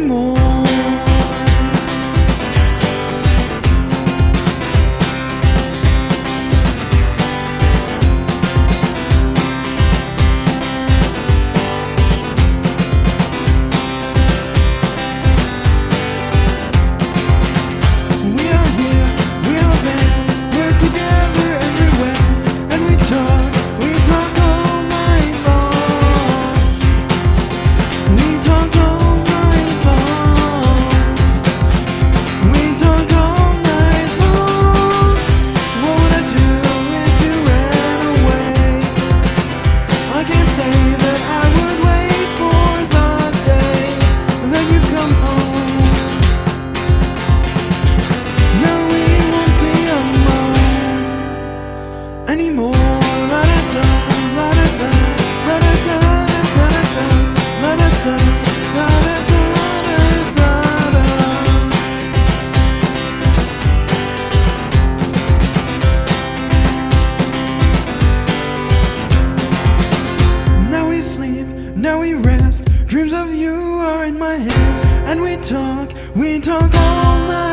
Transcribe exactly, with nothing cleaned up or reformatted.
anymore. We are here, we are there, we're together everywhere, and we talk, we talk all night long. We talk all night long. We talk all night long. What would I do if you ran away? I can't say that I would wait for the day that you come home. No, we won't be alone anymore. La-da-da, la-da-da, la-da-da, la-da-da, la-da-da, la-da-da, la-da-da. Now we sleep, now we rest. Dreams of you are in my head, and we talk, we talk all night.